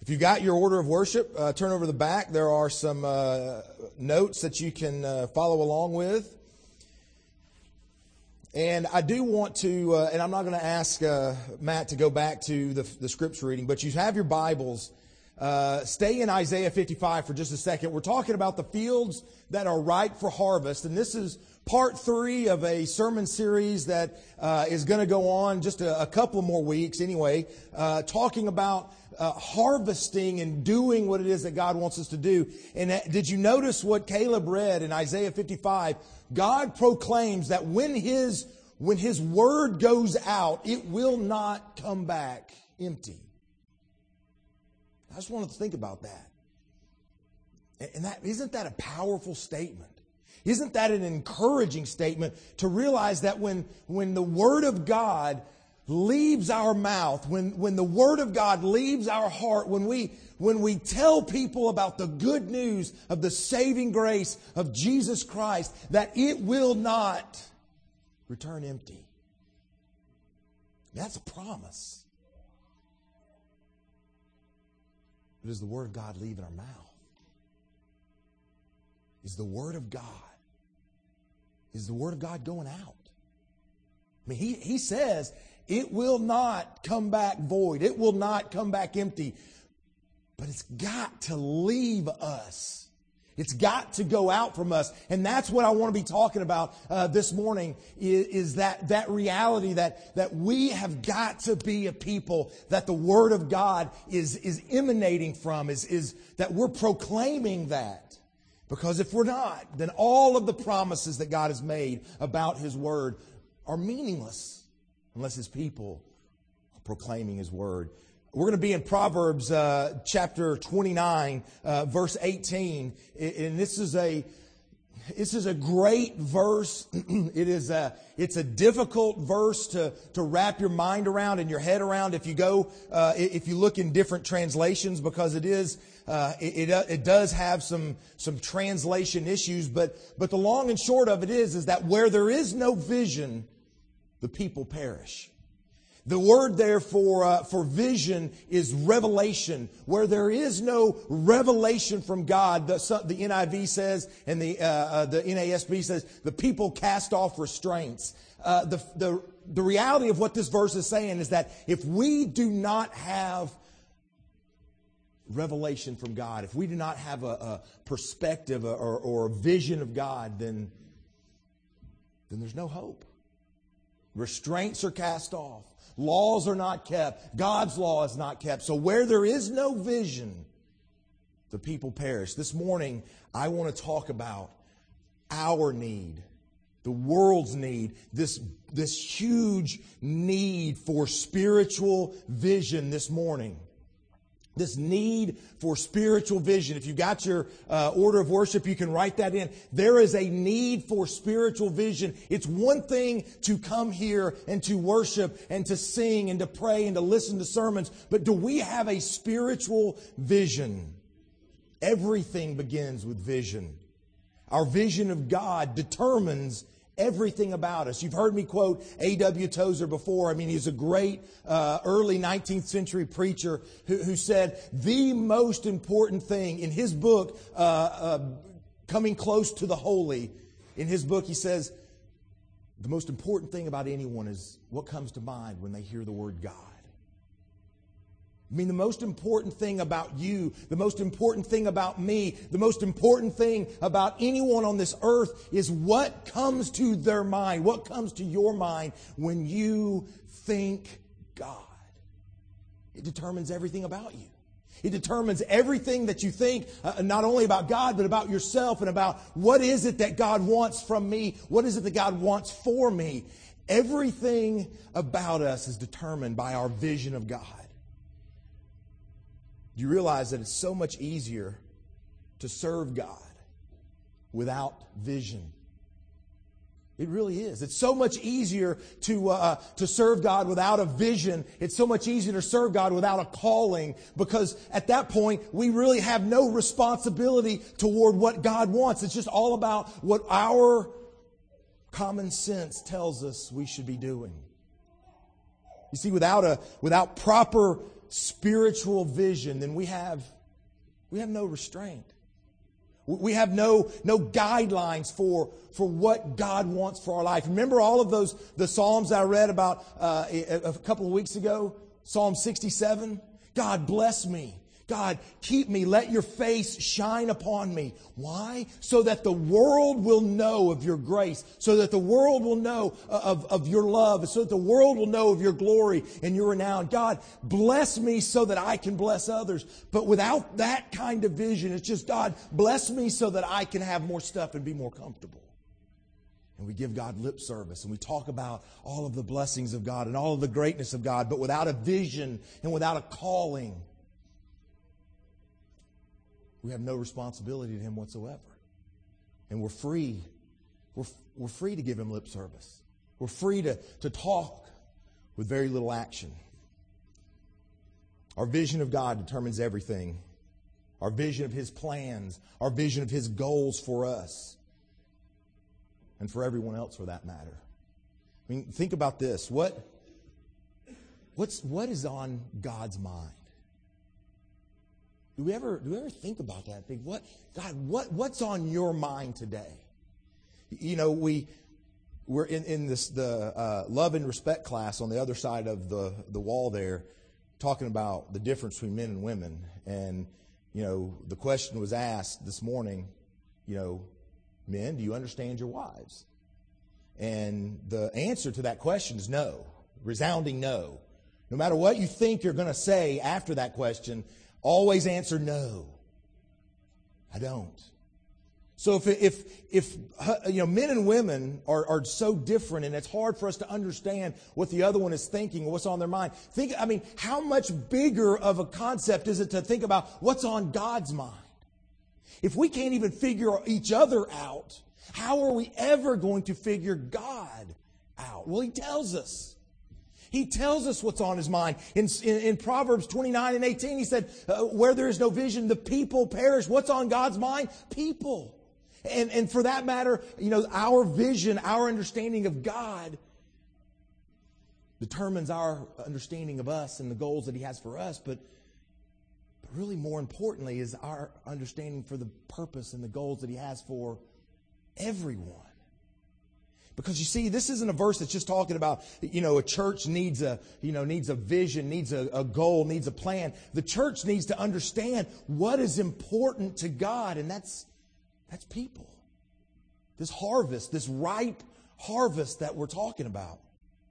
If you got your order of worship, turn over the back. There are some notes that you can follow along with. And I do want to, and I'm not going to ask Matt to go back to the scripture reading, but you have your Bibles. Stay in Isaiah 55 for just a second. We're talking about the fields that are ripe for harvest, and this is part 3 of a sermon series that is going to go on just a couple more weeks anyway, talking about harvesting and doing what it is that God wants us to do. And did you notice what Caleb read in Isaiah 55? God proclaims that when His word goes out, it will not come back empty. I just wanted to think about that. And isn't that a powerful statement? Isn't that an encouraging statement to realize that when the Word of God leaves our mouth, when the Word of God leaves our heart, when we tell people about the good news of the saving grace of Jesus Christ, that it will not return empty. That's a promise. But is the Word of God leaving our mouth? Is the Word of God going out? I mean, he says it will not come back void. It will not come back empty. But it's got to leave us. It's got to go out from us. And that's what I want to be talking about this morning is that reality that we have got to be a people that the Word of God is emanating from, is that we're proclaiming that. Because if we're not, then all of the promises that God has made about His Word are meaningless unless His people are proclaiming His Word. We're going to be in Proverbs chapter 29, verse 18. And this is a great verse. It's a difficult verse to wrap your mind around and your head around if you look in different translations, because it does have some translation issues. But the long and short of it is that where there is no vision, the people perish. The word there for vision is revelation. Where there is no revelation from God, the NIV says, and the NASB says, the people cast off restraints. The reality of what this verse is saying is that if we do not have revelation from God, if we do not have a perspective or a vision of God, then there's no hope. Restraints are cast off. Laws are not kept. God's law is not kept. So where there is no vision, the people perish. This morning, I want to talk about our need, the world's need, this huge need for spiritual vision this morning. This need for spiritual vision. If you got your order of worship, you can write that in. There is a need for spiritual vision. It's one thing to come here and to worship and to sing and to pray and to listen to sermons, but do we have a spiritual vision? Everything begins with vision. Our vision of God determines everything about us. You've heard me quote A.W. Tozer before. I mean, he's a great early 19th century preacher who said the most important thing in his book, Coming Close to the Holy, in his book he says, the most important thing about anyone is what comes to mind when they hear the word God. I mean, the most important thing about you, the most important thing about me, the most important thing about anyone on this earth is what comes to their mind, what comes to your mind when you think God. It determines everything about you. It determines everything that you think, not only about God, but about yourself and about what is it that God wants from me, what is it that God wants for me. Everything about us is determined by our vision of God. Do you realize that it's so much easier to serve God without vision? It really is. It's so much easier to serve God without a vision. It's so much easier to serve God without a calling, because at that point we really have no responsibility toward what God wants. It's just all about what our common sense tells us we should be doing. You see, without proper spiritual vision, then we have no restraint. We have no guidelines for what God wants for our life. Remember all of the Psalms that I read about a couple of weeks ago? Psalm 67. God bless me. God, keep me. Let your face shine upon me. Why? So that the world will know of your grace. So that the world will know of your love. So that the world will know of your glory and your renown. God, bless me so that I can bless others. But without that kind of vision, it's just, God, bless me so that I can have more stuff and be more comfortable. And we give God lip service and we talk about all of the blessings of God and all of the greatness of God. But without a vision and without a calling, we have no responsibility to Him whatsoever. And we're free. We're free to give Him lip service. We're free to talk with very little action. Our vision of God determines everything. Our vision of His plans. Our vision of His goals for us. And for everyone else for that matter. I mean, think about this. What is on God's mind? Do we ever think about that? Think, what's on your mind today? You know, we're in the love and respect class on the other side of the wall there, talking about the difference between men and women. And, you know, the question was asked this morning, you know, men, do you understand your wives? And the answer to that question is no. Resounding no. No matter what you think you're going to say after that question, always answer no. I don't. So if you know, men and women are so different and it's hard for us to understand what the other one is thinking or what's on their mind. How much bigger of a concept is it to think about what's on God's mind? If we can't even figure each other out, how are we ever going to figure God out? Well, He tells us. He tells us what's on His mind. In Proverbs 29 and 18, He said, where there is no vision, the people perish. What's on God's mind? People. And for that matter, you know, our vision, our understanding of God determines our understanding of us and the goals that He has for us. But really more importantly is our understanding for the purpose and the goals that He has for everyone. Because you see, this isn't a verse that's just talking about, you know, a church needs a vision, needs a goal, needs a plan. The church needs to understand what is important to God, and that's people. This harvest, this ripe harvest that we're talking about.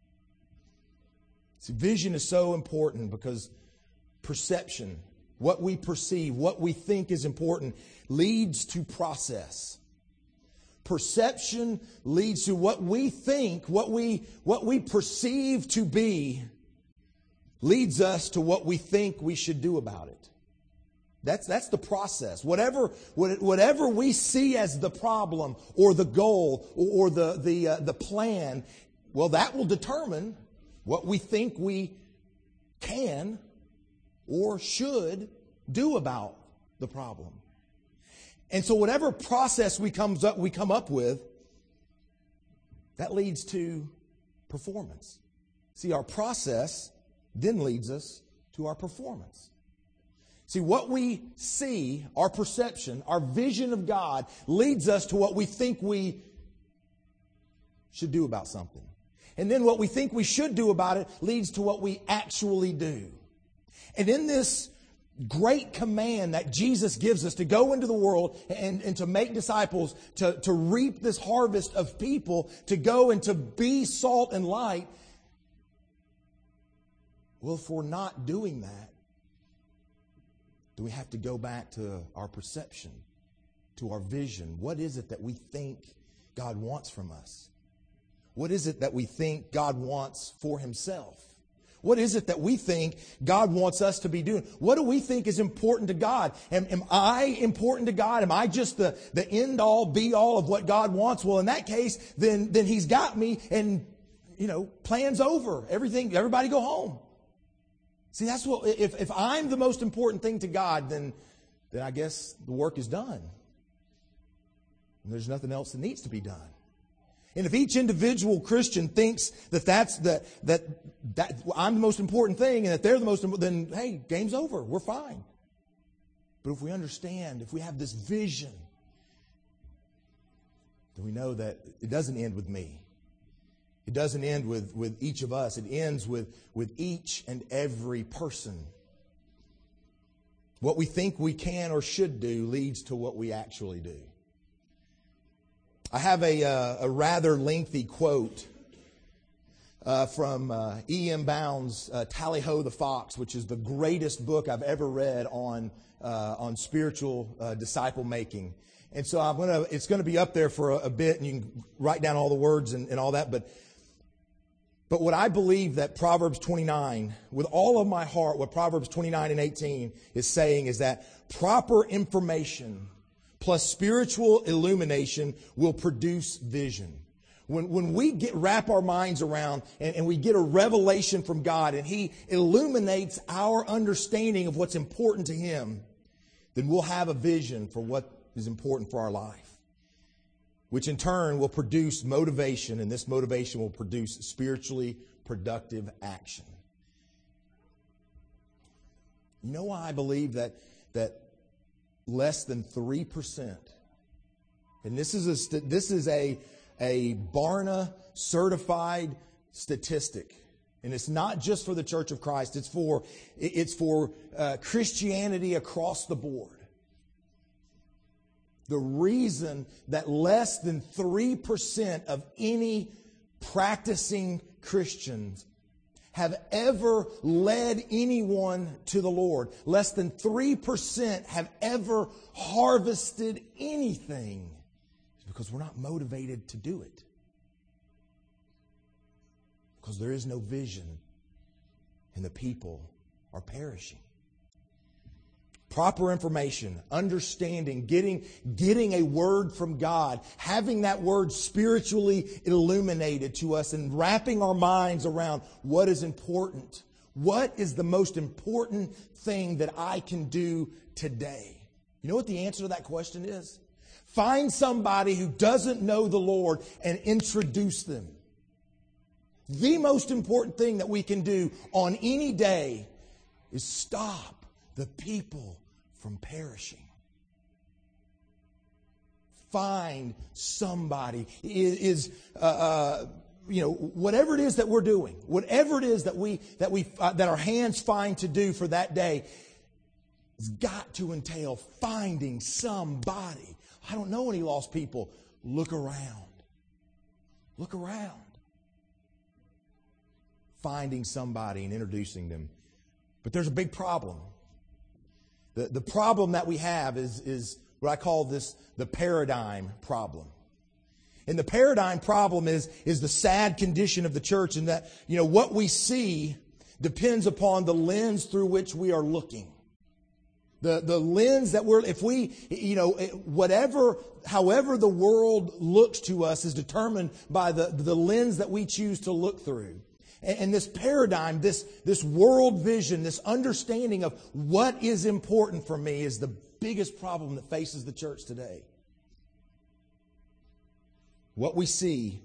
See, vision is so important because perception, what we perceive, what we think is important, leads to process. Perception leads to what we think, what we perceive to be, leads us to what we think we should do about it. That's the process. Whatever we see as the problem or the goal or the plan, well, that will determine what we think we can or should do about the problem. And so whatever process we come up with, that leads to performance. See, our process then leads us to our performance. See, what we see, our perception, our vision of God, leads us to what we think we should do about something. And then what we think we should do about it leads to what we actually do. And in this great command that Jesus gives us to go into the world and to make disciples, to reap this harvest of people, to go and to be salt and light, well, if we're not doing that, do we have to go back to our perception, to our vision? What is it that we think God wants from us? What is it that we think God wants for Himself? What is it that we think God wants us to be doing? What do we think is important to God? Am I important to God? Am I just the end-all, be-all of what God wants? Well, in that case, then He's got me and, you know, plan's over. Everybody go home. See, that's what, if I'm the most important thing to God, then I guess the work is done. And there's nothing else that needs to be done. And if each individual Christian thinks that I'm the most important thing and that they're the most important, then hey, game's over. We're fine. But if we understand, if we have this vision, then we know that it doesn't end with me. It doesn't end with each of us. It ends with each and every person. What we think we can or should do leads to what we actually do. I have a rather lengthy quote from E.M. Bounds' Tally-Ho the Fox, which is the greatest book I've ever read on spiritual disciple making. And so it's going to be up there for a bit, and you can write down all the words and all that. But what I believe that Proverbs 29, with all of my heart, what Proverbs 29 and 18 is saying is that proper information plus spiritual illumination will produce vision. When we wrap our minds around and we get a revelation from God and He illuminates our understanding of what's important to Him, then we'll have a vision for what is important for our life, which in turn will produce motivation, and this motivation will produce spiritually productive action. You know why I believe that less than 3%, and this is a Barna certified statistic, and it's not just for the Church of Christ, it's for Christianity across the board. The reason that less than 3% of any practicing Christians have ever led anyone to the Lord, less than 3% have ever harvested anything, is because we're not motivated to do it. Because there is no vision and the people are perishing. Proper information, understanding, getting a word from God, having that word spiritually illuminated to us and wrapping our minds around what is important. What is the most important thing that I can do today? You know what the answer to that question is? Find somebody who doesn't know the Lord and introduce them. The most important thing that we can do on any day is stop the people from perishing. Find somebody. Whatever it is that we're doing, whatever it is that our hands find to do for that day, it's got to entail finding somebody. I don't know any lost people. Look around. Look around. Finding somebody and introducing them. But there's a big problem. The problem that we have is what I call the paradigm problem. And the paradigm problem is the sad condition of the church, and that, what we see depends upon the lens through which we are looking. The lens that however the world looks to us is determined by the lens that we choose to look through. And this paradigm, this world vision, this understanding of what is important for me is the biggest problem that faces the church today. What we see,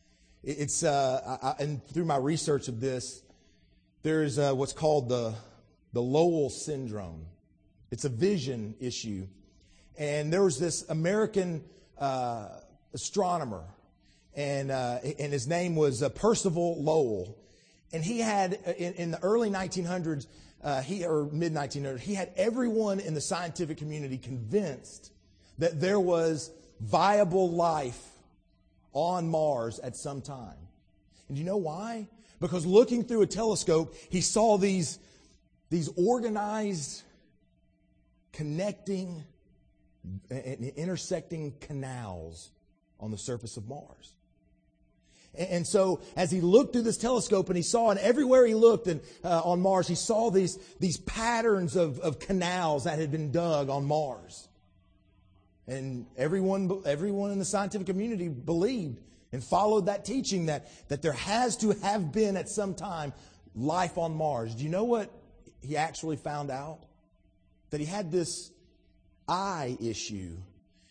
and through my research of this, there's what's called the Lowell syndrome. It's a vision issue. And there was this American astronomer, and his name was Percival Lowell. And he had, in the early 1900s, or mid-1900s, he had everyone in the scientific community convinced that there was viable life on Mars at some time. And do you know why? Because looking through a telescope, he saw these organized, connecting, and intersecting canals on the surface of Mars. And so as he looked through this telescope and he saw, and everywhere he looked on Mars, he saw these patterns of canals that had been dug on Mars. And everyone in the scientific community believed and followed that teaching that there has to have been at some time life on Mars. Do you know what he actually found out? That he had this eye issue.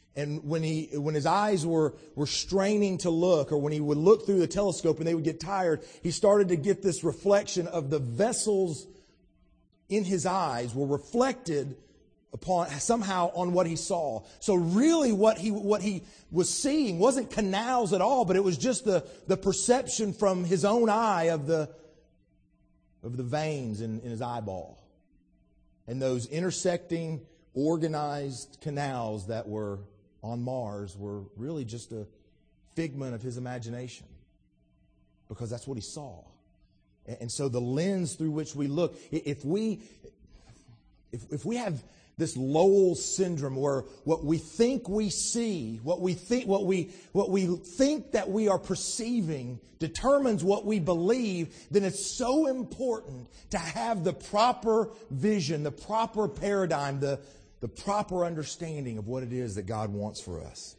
And when his eyes were straining to look, or when he would look through the telescope and they would get tired, he started to get this reflection of the vessels in his eyes were reflected upon somehow on what he saw. So really what he was seeing wasn't canals at all, but it was just the perception from his own eye of the veins in his eyeball. And those intersecting, organized canals that were on Mars were really just a figment of his imagination, because that's what he saw. And so the lens through which we look, if we have this Lowell syndrome where what we think we see, what we think that we are perceiving determines what we believe, then it's so important to have the proper vision, the proper paradigm, the proper understanding of what it is that God wants for us.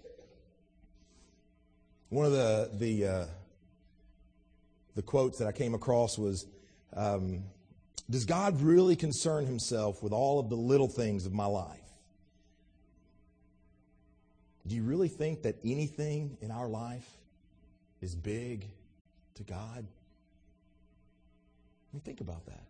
One of the quotes that I came across was, does God really concern Himself with all of the little things of my life? Do you really think that anything in our life is big to God? I mean, think about that.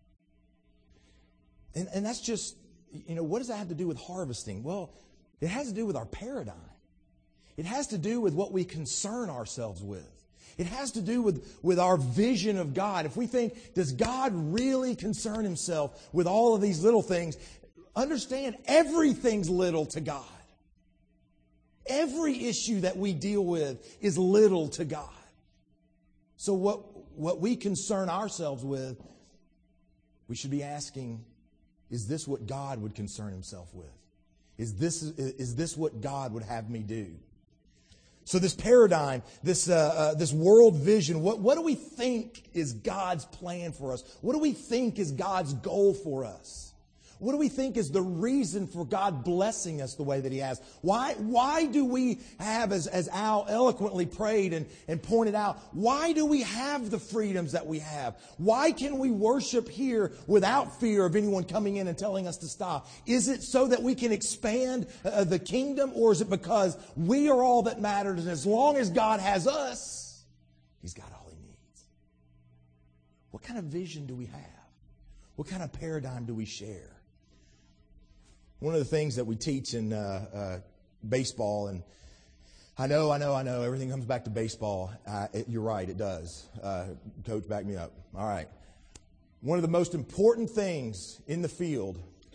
And that's just, what does that have to do with harvesting? Well, it has to do with our paradigm. It has to do with what we concern ourselves with. It has to do with our vision of God. If we think, does God really concern Himself with all of these little things? Understand, everything's little to God. Every issue that we deal with is little to God. So what we concern ourselves with, we should be asking, is this what God would concern Himself with? Is this what God would have me do? So this paradigm, this world vision, what do we think is God's plan for us? What do we think is God's goal for us? What do we think is the reason for God blessing us the way that He has? Why do we have, as Al eloquently prayed and pointed out, why do we have the freedoms that we have? Why can we worship here without fear of anyone coming in and telling us to stop? Is it so that we can expand the kingdom, or is it because we are all that matters, and as long as God has us, He's got all He needs? What kind of vision do we have? What kind of paradigm do we share? One of the things that we teach in baseball, and I know, everything comes back to baseball. You're right, it does. Coach, back me up. All right. One of the most important things in the field,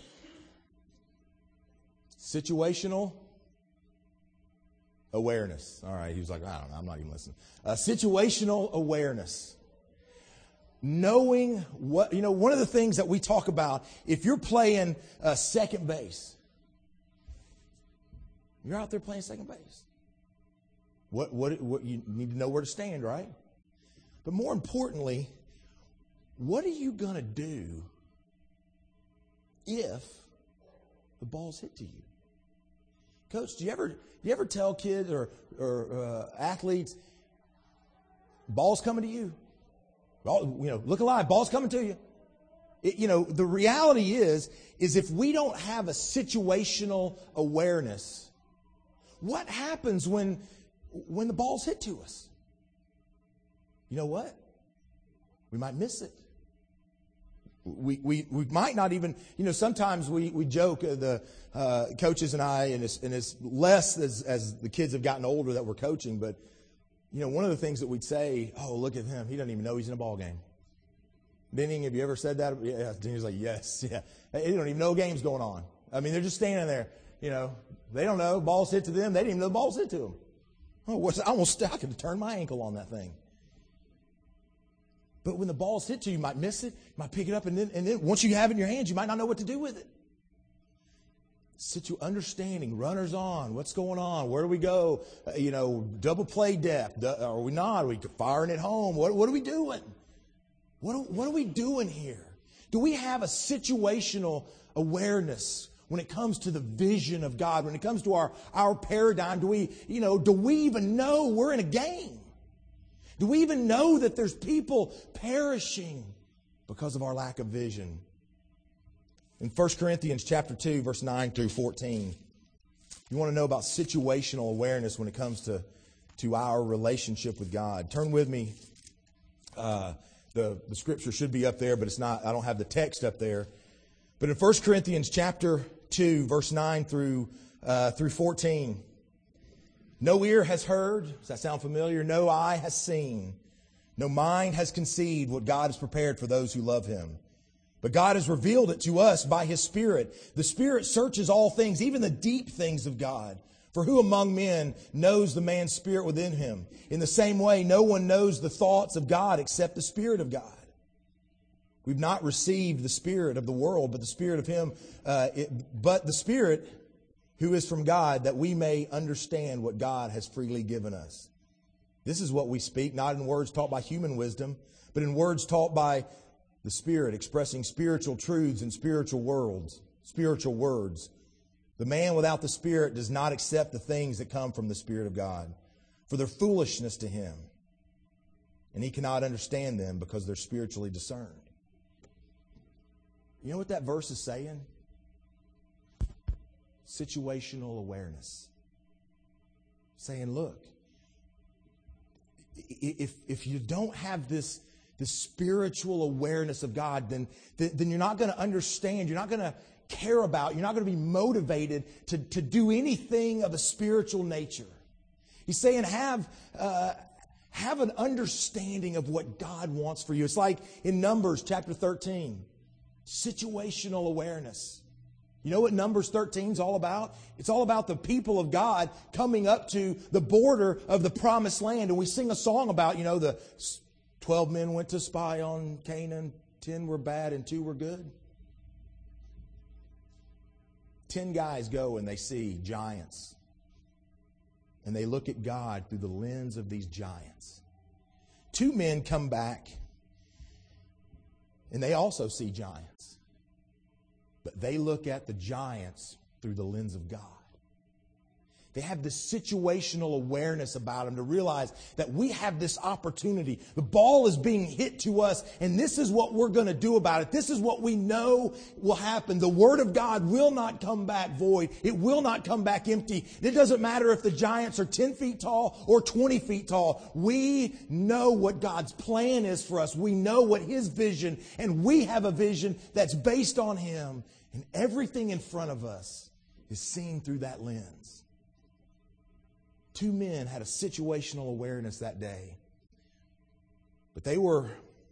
situational awareness. All right, he was like, I don't know, I'm not even listening. Situational awareness. Knowing what, one of the things that we talk about, if you're playing second base, you're out there playing second base. What you need to know where to stand, right? But more importantly, what are you going to do if the ball's hit to you? Coach, do you ever tell kids or athletes, ball's coming to you? Look alive, ball's coming to you. The reality is if we don't have a situational awareness, what happens when the ball's hit to us? You know what? We might miss it. We might not even, sometimes we joke, the coaches and I, and it's less as the kids have gotten older that we're coaching, but one of the things that we'd say, oh, look at him. He doesn't even know he's in a ball game. Denning, have you ever said that? Yeah. Denning's like, yes. Yeah. They don't even know a game's going on. I mean, they're just standing there. They don't know. Ball's hit to them. They didn't even know the ball's hit to them. Oh, I could have turned my ankle on that thing. But when the ball's hit to you, you might miss it. You might pick it up, and then once you have it in your hands, you might not know what to do with it. Understanding, runners on, what's going on, where do we go, double play depth, are we not, are we firing it home, what are we doing? What are we doing here? Do we have a situational awareness when it comes to the vision of God, when it comes to our paradigm? Do we even know we're in a game? Do we even know that there's people perishing because of our lack of vision? In 1 Corinthians chapter 2, verse 9 through 14, You want to know about situational awareness when it comes to our relationship with God. Turn with me. The scripture should be up there, but it's not. I don't have the text up there. But in 1 Corinthians chapter 2, verse 9 through 14, no ear has heard. Does that sound familiar? No eye has seen. No mind has conceived what God has prepared for those who love Him. But God has revealed it to us by His Spirit. The Spirit searches all things, even the deep things of God. For who among men knows the man's spirit within him? In the same way, no one knows the thoughts of God except the Spirit of God. We've not received the spirit of the world, but the Spirit of Him, but the Spirit who is from God, that we may understand what God has freely given us. This is what we speak, not in words taught by human wisdom, but in words taught by the Spirit, expressing spiritual truths in spiritual words. The man without the Spirit does not accept the things that come from the Spirit of God, for they're foolishness to him, and he cannot understand them because they're spiritually discerned. You know what that verse is saying? Situational awareness. Saying, look, if you don't have this spiritual awareness of God, then you're not going to understand, you're not going to care about, you're not going to be motivated to do anything of a spiritual nature. He's saying have an understanding of what God wants for you. It's like in Numbers chapter 13, situational awareness. You know what Numbers 13 is all about? It's all about the people of God coming up to the border of the promised land. And we sing a song about, the 12 men went to spy on Canaan, 10 were bad and 2 were good. 10 guys go and they see giants. And they look at God through the lens of these giants. 2 men come back and they also see giants. But they look at the giants through the lens of God. They have this situational awareness about them to realize that we have this opportunity. The ball is being hit to us, and this is what we're going to do about it. This is what we know will happen. The Word of God will not come back void. It will not come back empty. It doesn't matter if the giants are 10 feet tall or 20 feet tall. We know what God's plan is for us. We know what His vision, and we have a vision that's based on Him. And everything in front of us is seen through that lens. 2 men had a situational awareness that day. But they were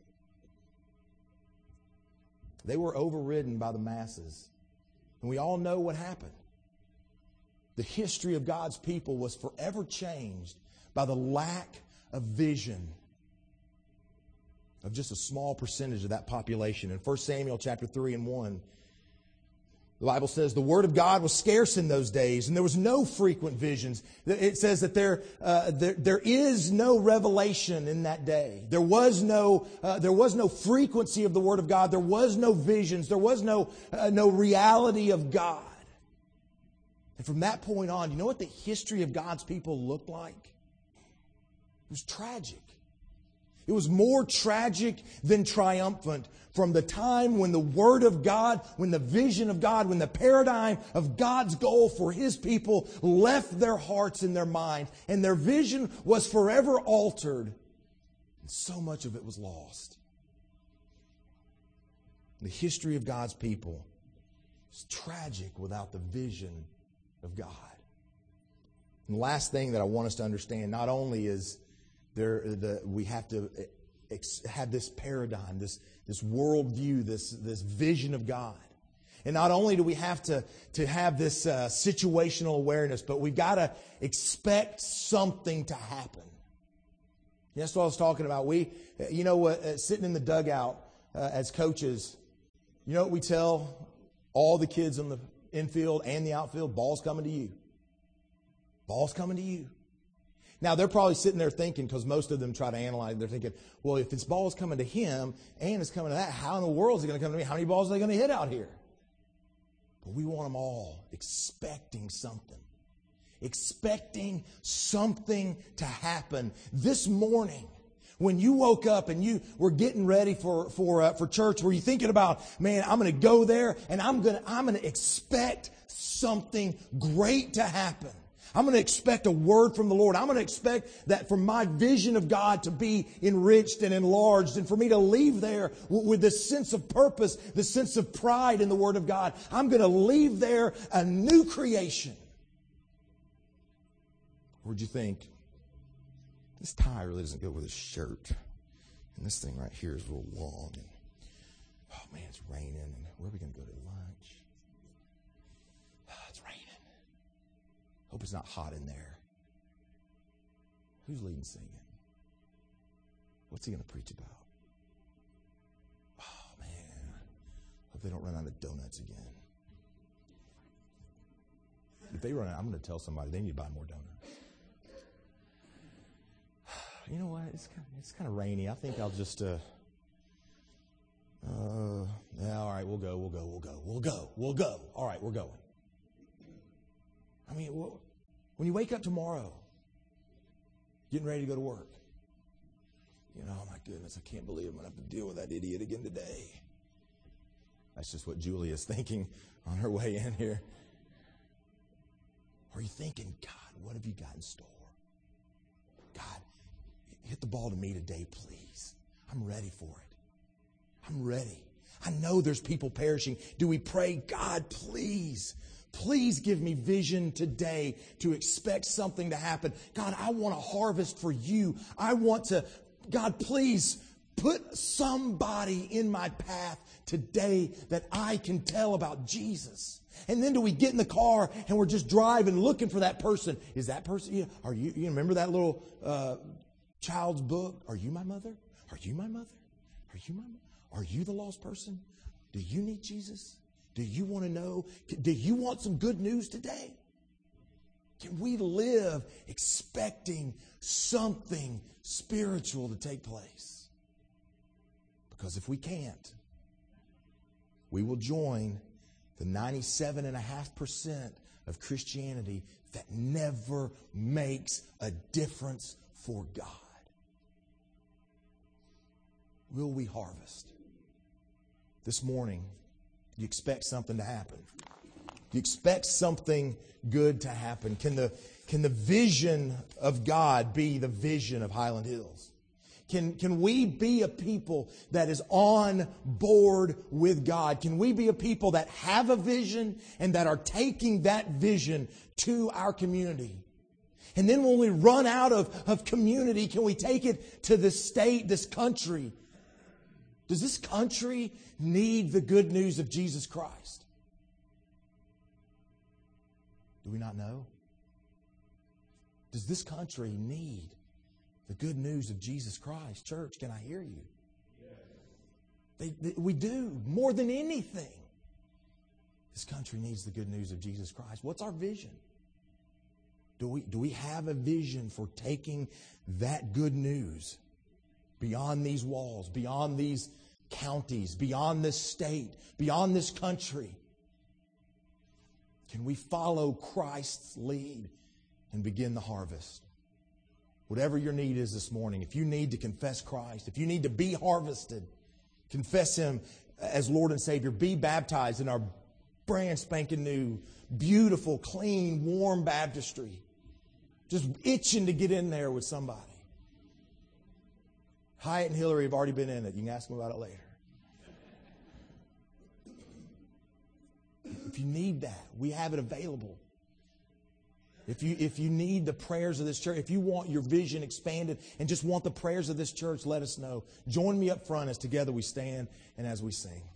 overridden by the masses. And we all know what happened. The history of God's people was forever changed by the lack of vision of just a small percentage of that population. In 1 Samuel chapter 3 and 1, the Bible says the Word of God was scarce in those days, and there was no frequent visions. It says that there is no revelation in that day. There was no frequency of the Word of God. There was no visions. There was no reality of God. And from that point on, you know what the history of God's people looked like? It was tragic. It was more tragic than triumphant from the time when the Word of God, when the vision of God, when the paradigm of God's goal for His people left their hearts and their minds, and their vision was forever altered, and so much of it was lost. The history of God's people is tragic without the vision of God. And the last thing that I want us to understand, not only is we have to have this paradigm, this worldview, this vision of God. And not only do we have to have this situational awareness, but we've got to expect something to happen. That's what I was talking about. Sitting in the dugout as coaches, you know what we tell all the kids on the infield and the outfield? Ball's coming to you. Ball's coming to you. Now, they're probably sitting there thinking, because most of them try to analyze, they're thinking, well, if this ball is coming to him and it's coming to that, how in the world is it going to come to me? How many balls are they going to hit out here? But we want them all expecting something. Expecting something to happen. This morning, when you woke up and you were getting ready for church, were you thinking about, man, I'm going to go there and I'm going to expect something great to happen. I'm going to expect a word from the Lord. I'm going to expect that for my vision of God to be enriched and enlarged and for me to leave there with this sense of purpose, this sense of pride in the Word of God. I'm going to leave there a new creation. Or would you think, this tie really doesn't go with a shirt, and this thing right here is real long, and oh man, it's raining, and where are we going to go to lunch? It's raining. Hope it's not hot in there. Who's leading singing? What's he going to preach about? Oh man, hope they don't run out of donuts again. If they run out, I'm going to tell somebody they need to buy more donuts. You know what? It's kind of rainy. I think I'll just yeah, all right, we'll go. All right, we're going. I mean, when you wake up tomorrow, getting ready to go to work, you know, oh my goodness, I can't believe I'm going to have to deal with that idiot again today. That's just what Julie is thinking on her way in here. Or are you thinking, God, what have you got in store? God, hit the ball to me today, please. I'm ready for it. I'm ready. I know there's people perishing. Do we pray, God, please give me vision today to expect something to happen. God, I want to harvest for you. I want to, God, please put somebody in my path today that I can tell about Jesus. And then do we get in the car and we're just driving looking for that person? Is that person, are you remember that little child's book? Are you my mother? Are you my mother? Are you my mother? Are you the lost person? Do you need Jesus? Do you want to know? Do you want some good news today? Can we live expecting something spiritual to take place? Because if we can't, we will join the 97.5% of Christianity that never makes a difference for God. Will we harvest? This morning, you expect something to happen. You expect something good to happen. Can the vision of God be the vision of Highland Hills? Can we be a people that is on board with God? Can we be a people that have a vision and that are taking that vision to our community? And then when we run out of community, can we take it to this state, this country? Does this country need the good news of Jesus Christ? Do we not know? Does this country need the good news of Jesus Christ? Church, can I hear you? We do, more than anything. This country needs the good news of Jesus Christ. What's our vision? Do we have a vision for taking that good news beyond these walls, beyond these counties, beyond this state, beyond this country? Can we follow Christ's lead and begin the harvest? Whatever your need is this morning, if you need to confess Christ, if you need to be harvested, confess Him as Lord and Savior, be baptized in our brand spanking new, beautiful, clean, warm baptistry. Just itching to get in there with somebody. Hyatt and Hillary have already been in it. You can ask them about it later. If you need that, we have it available. If you need the prayers of this church, if you want your vision expanded and just want the prayers of this church, let us know. Join me up front as together we stand and as we sing.